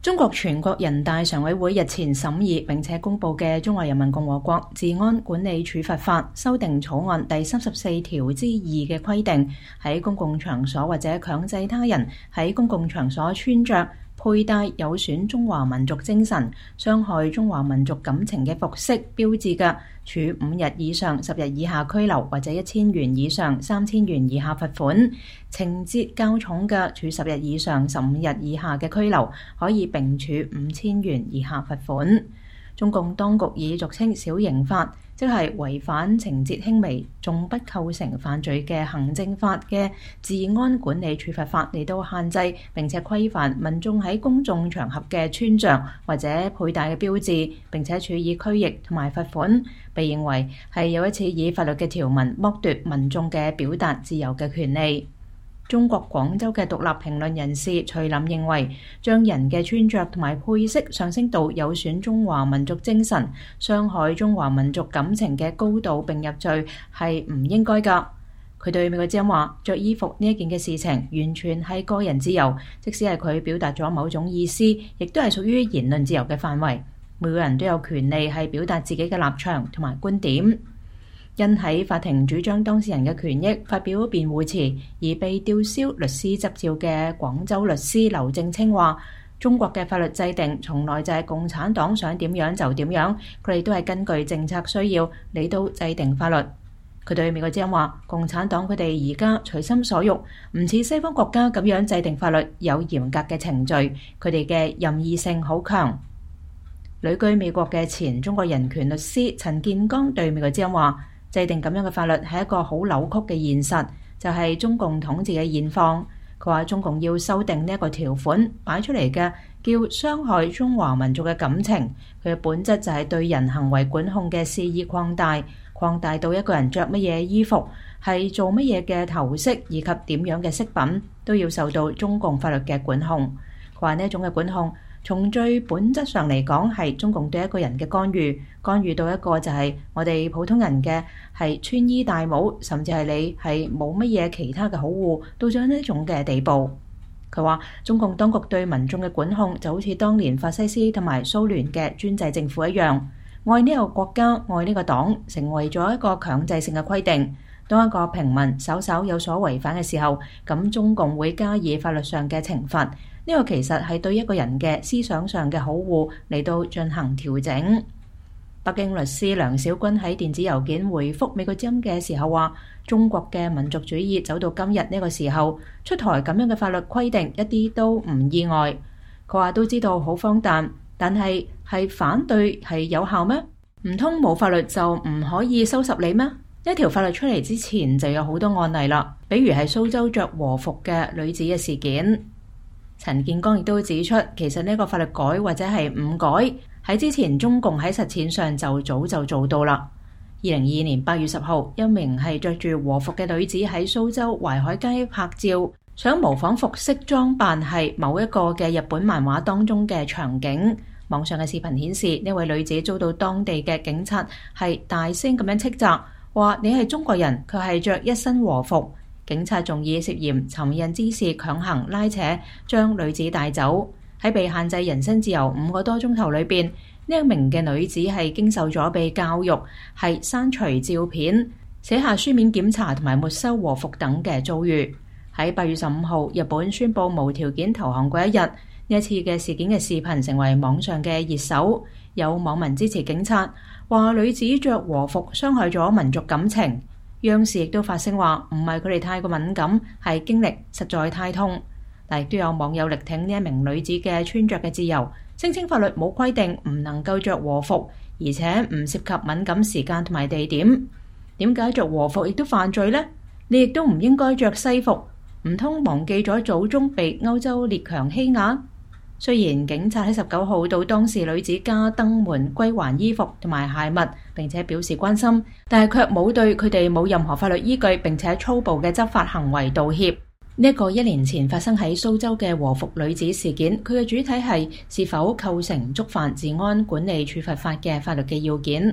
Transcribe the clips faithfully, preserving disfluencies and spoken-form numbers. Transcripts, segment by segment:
中國全國人大常委會日前審議並且公佈嘅《中華人民共和國治安管理處罰法》修訂草案第三十四條之二嘅規定，喺公共場所或者強制他人喺公共場所穿着佩戴有損中華民族精神、傷害中華民族感情嘅服飾標誌嘅，處五日以上十日以下拘留，或者一千元以上三千元以下罰款；情節較重嘅，處十日以上十五日以下嘅拘留，可以並處五千元以下罰款。中共當局以俗稱小刑法，即係違反情節輕微、仲不構成犯罪嘅行政法嘅治安管理處罰法嚟到限制並且規範民眾喺公眾場合嘅穿着或者佩戴嘅標誌，並且處以拘役同埋罰款，被認為係有一次以法律嘅條文剝奪民眾嘅表達自由嘅權利。中國廣州嘅獨立評論人士徐林認為，將人嘅穿着同埋配飾上升到有損中華民族精神、傷害中華民族感情嘅高度並入罪係唔應該㗎。佢對美國之音話：着衣服呢一件嘅事情完全係個人自由，即使係佢表達咗某種意思，亦都係屬於言論自由嘅範圍。每個人都有權利係表達自己嘅立場同埋觀點。因喺法庭主張當事人嘅權益發表辯護詞而被吊銷律師執照嘅廣州律師劉正清話：中國嘅法律制定從來就係共產黨想點樣就點樣，佢哋都係根據政策需要嚟到制定法律。佢對美國之音話：共產黨佢哋而家隨心所欲，唔似西方國家咁樣制定法律有嚴格嘅程序，佢哋嘅任意性好強。旅居美國嘅前中國人權律師陳建剛對美國之音話：制定咁樣嘅法律係一個好扭曲嘅現實，就係、是、中共統治嘅現況。佢話中共要修訂呢一個條款，擺出嚟嘅叫傷害中華民族嘅感情，佢嘅本質就係對人行為管控嘅肆意擴大，擴大到一個人着乜嘢衣服、係做乜嘢嘅頭飾以及點樣嘅飾品，都要受到中共法律嘅管控。佢話呢一種嘅管控，從最本質上嚟講係中共對一個人嘅干預，干預到一個就係我哋普通人嘅係穿衣戴帽，甚至係你係冇乜嘢其他嘅好惡，到咗呢種嘅地步。佢話中共當局對民眾嘅管控就好似當年法西斯同埋蘇聯嘅專制政府一樣，愛呢個國家、愛呢個黨成為咗一個強制性嘅規定。當一個平民稍稍有所違反嘅時候，咁中共會加以法律上嘅懲罰。呢個其實係對一個人嘅思想上嘅好惡嚟到進行調整。北京律師梁小軍喺電子郵件回覆美國之音嘅時候話：中國嘅民族主義走到今日呢個時候，出台咁樣嘅法律規定一啲都唔意外。佢話都知道好荒誕，但係係反對係有效咩？唔通冇法律就唔可以收拾你咩？一條法律出嚟之前就有好多案例啦，比如係蘇州着和服嘅女子嘅事件。陳建剛亦都指出，其實呢個法律改或者係唔改，喺之前中共喺實踐上就早就做到啦。二零二二年八月十號，一名係着住和服嘅女子喺蘇州淮海街拍照，想模仿服飾裝扮係某一個嘅日本漫畫當中嘅場景。網上嘅視頻顯示，呢位女子遭到當地嘅警察係大聲咁樣斥責，話你係中國人，佢係着一身和服。警察仲以涉嫌尋釁滋事強行拉扯將女子帶走。喺被限制人身自由五個多鐘頭裏邊，呢一名嘅女子係經受咗被教育係刪除照片、寫下書面檢查同埋沒收和服等嘅遭遇。喺八月十五號，日本宣布無條件投降嗰一日，呢一次嘅事件嘅視頻成為網上嘅熱搜。有網民支持警察，話女子着和服傷害咗民族感情。央視亦都發聲話，唔係佢哋太過敏感，係經歷實在太痛。但亦都有網友力挺呢一名女子嘅穿着嘅自由，聲稱法律冇規定唔能夠着和服，而且唔涉及敏感時間同埋地點。點解着和服亦都犯罪呢？你亦都唔應該着西服，唔通忘記咗祖宗被歐洲列強欺壓？雖然警察喺十九號到當事女子家登門歸還衣服同埋鞋襪，並且表示關心，但係卻冇對佢哋冇任何法律依據並且粗暴嘅執法行為道歉。呢、這、一個一年前發生喺蘇州嘅和服女子事件，佢嘅主體係是否構成觸犯治安管理處罰法嘅法律嘅要件。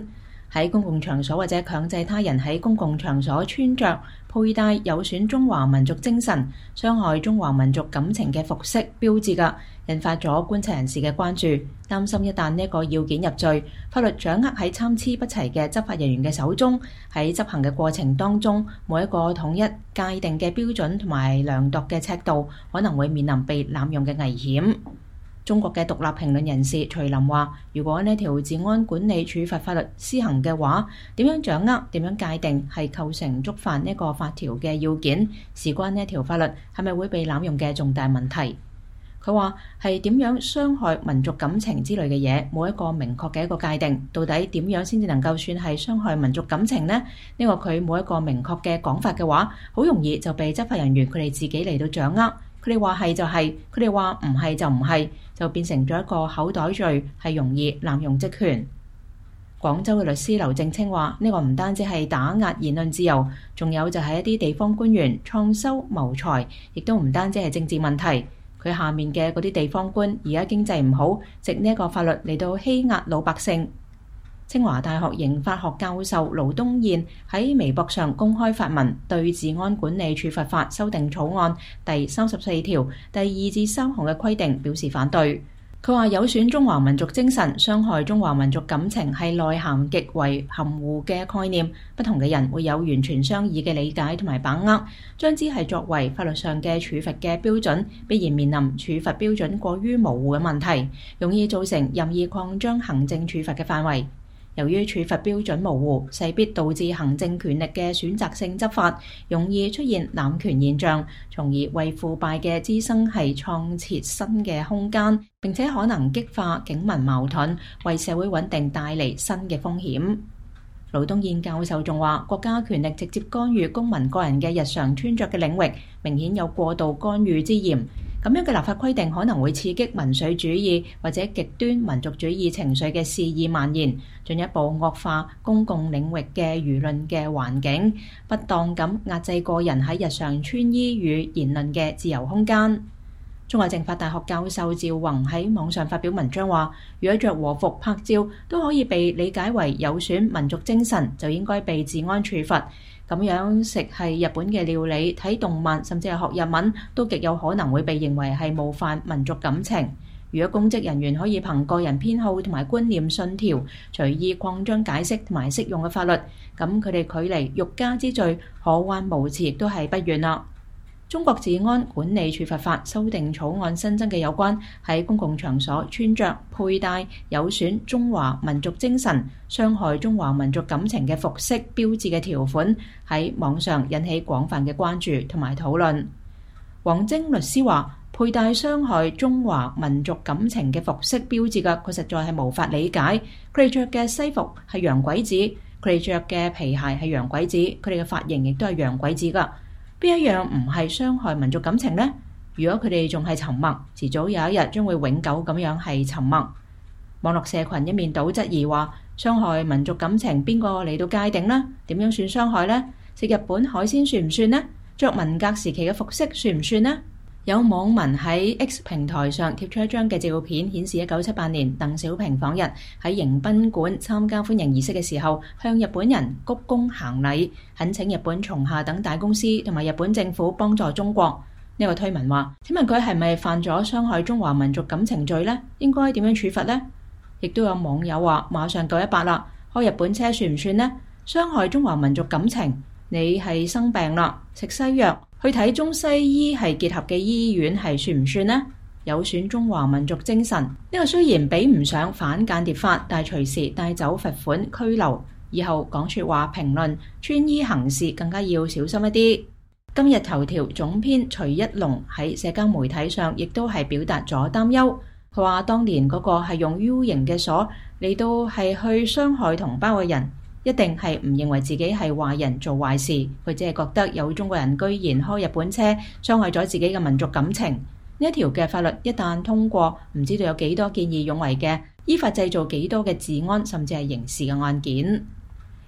喺公共場所或者強制他人喺公共場所穿着、佩戴有損中華民族精神、傷害中華民族感情嘅服飾標誌㗎，引發咗觀察人士嘅關注，擔心一旦呢個要件入罪，法律掌握喺參差不齊嘅執法人員嘅手中，喺執行嘅過程當中，冇一個統一界定嘅標準同埋量度嘅尺度，可能會面臨被濫用嘅危險。中國嘅獨立評論人士徐林話，如果呢條治安管理處罰法律施行嘅話，點樣掌握、點樣界定係構成觸犯呢個法條嘅要件，事關呢條法律係咪會被濫用嘅重大問題。佢話係點樣傷害民族感情之類嘅嘢，冇一個明確嘅一個界定，到底點樣先至能夠算係傷害民族感情呢？呢個佢冇一個明確嘅講法嘅話，好容易就被執法人員佢哋自己嚟到掌握。佢哋話係就係，佢哋話唔係就唔係，就變成咗一個口袋罪，係容易濫用職權。廣州嘅律師劉正清話：呢個唔單止係打壓言論自由，仲有就係一啲地方官員創收謀財，亦都唔單止係政治問題。佢下面嘅嗰啲地方官而家經濟唔好，藉呢一個法律嚟到欺壓老百姓。清華大學刑法學教授盧東彥喺微博上公開發文，對治安管理處罰法修訂草案第三十四條第二至三項嘅規定表示反對。佢話有損中華民族精神、傷害中華民族感情係內涵極為含糊嘅概念，不同嘅人會有完全相異嘅理解同埋把握，將之係作為法律上嘅處罰嘅標準，必然面臨處罰標準過於模糊嘅問題，容易造成任意擴張行政處罰嘅範圍。由於處罰標準模糊，勢必導致行政權力嘅選擇性執法，容易出現濫權現象，從而為腐敗嘅滋生係創設新嘅空間，並且可能激化警民矛盾，為社會穩定帶嚟新嘅風險。盧東彥教授仲話，國家權力直接干預公民個人嘅日常穿着嘅領域，明顯有過度干預之嫌。咁樣嘅立法規定可能會刺激民粹主義或者極端民族主義情緒嘅肆意蔓延，進一步惡化公共領域嘅輿論嘅環境，不當咁壓制個人喺日常穿衣與言論嘅自由空間。中國政法大學教授趙宏喺網上發表文章話，如果着和服拍照都可以被理解為有損民族精神，就應該被治安處罰。咁樣食係日本嘅料理、睇動漫甚至係學日文，都極有可能會被認為係冒犯民族感情。如果公職人員可以憑個人偏好同埋觀念信條，隨意擴張解釋同埋適用嘅法律，咁佢哋距離欲加之罪可患無辭亦都係不遠啦。中國治安管理處罰法修訂草案新增嘅有關喺公共場所穿着、佩戴有損中華民族精神、傷害中華民族感情嘅服飾標誌嘅條款，喺網上引起廣泛嘅關注同埋討論。黃晶律師話，佩戴傷害中華民族感情嘅服飾標誌嘅，佢實在係無法理解。佢哋着嘅西服係洋鬼子，佢哋着嘅皮鞋係洋鬼子，佢哋嘅髮型亦都係洋鬼子㗎。邊一樣唔係傷害民族感情呢？如果佢哋仲係沉默，遲早有一日將會永久咁樣係沉默。網絡社群一面倒質疑話，傷害民族感情邊個嚟到界定呢？點樣算傷害呢？食日本海鮮算唔算呢？着文革時期嘅服飾算唔算呢？有網民喺 X 平台上貼出一張嘅照片，顯示一九七八年鄧小平訪日喺迎賓館參加歡迎儀式嘅時候，向日本人鞠躬行禮，懇請日本松下等大公司同埋日本政府幫助中國。呢、這個推文話：請問佢係咪犯咗傷害中華民族感情罪呢？應該點樣處罰呢？亦都有網友話：馬上九一八啦，開日本車算唔算呢？傷害中華民族感情，你係生病啦，食西藥。去睇中西醫係結合嘅醫院係算唔算呢？有損中華民族精神，呢個雖然比唔上反間諜法，但係隨時帶走罰款拘留。以後講說話評論穿衣行事更加要小心一啲。今日頭條總編徐一龍喺社交媒體上亦都係表達咗擔憂。佢話當年嗰個係用 U 型嘅鎖嚟到係去傷害同胞嘅人，一定係唔認為自己係壞人做壞事，佢只係覺得有中國人居然開日本車，傷害咗自己嘅民族感情。呢一條嘅法律一旦通過，唔知道有幾多見義勇為嘅，依法製造幾多嘅治安甚至係刑事嘅案件。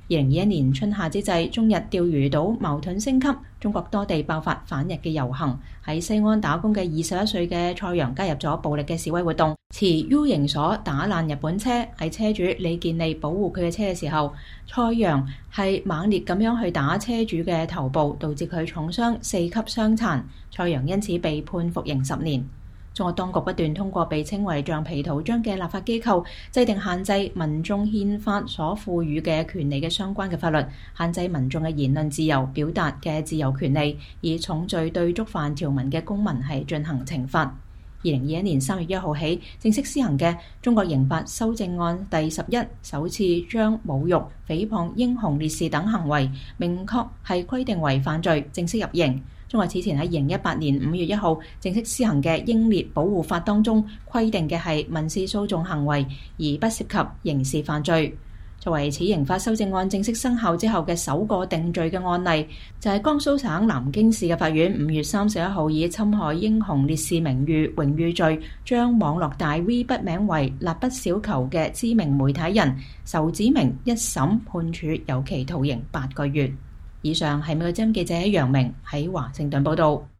二零二一年春夏之際，中日釣魚島矛盾升級，中國多地爆發反日嘅遊行。喺西安打工嘅二十一歲嘅蔡陽加入咗暴力嘅示威活動，持 U 型鎖打爛日本車。喺車主李健利保護佢嘅車嘅時候，蔡陽係猛烈咁樣去打車主嘅頭部，導致佢重傷，四級傷殘。蔡陽因此被判服刑十年。中國當局不斷通過被稱為橡皮圖章嘅立法機構，制定限制民眾憲法所賦予嘅權利嘅相關嘅法律，限制民眾嘅言論自由、表達嘅自由權利，以重罪對觸犯條文嘅公民係進行懲罰。二零二一年三月一號起正式施行嘅中國刑法修正案第十一，首次將侮辱、誹謗英雄烈士等行為明確係規定為犯罪，正式入刑。中國此前喺二零一八年五月一號正式施行嘅英烈保護法當中規定嘅係民事訴訟行為，而不涉及刑事犯罪。作為此刑法修正案正式生效之後嘅首個定罪嘅案例，就係江蘇省南京市嘅法院五月三十一號以侵害英雄烈士名譽榮譽罪，將網絡大 V 筆名為蠟筆小球嘅知名媒體人仇子明一審判處有期徒刑八個月。以上係美國之音記者楊明喺華盛頓報道。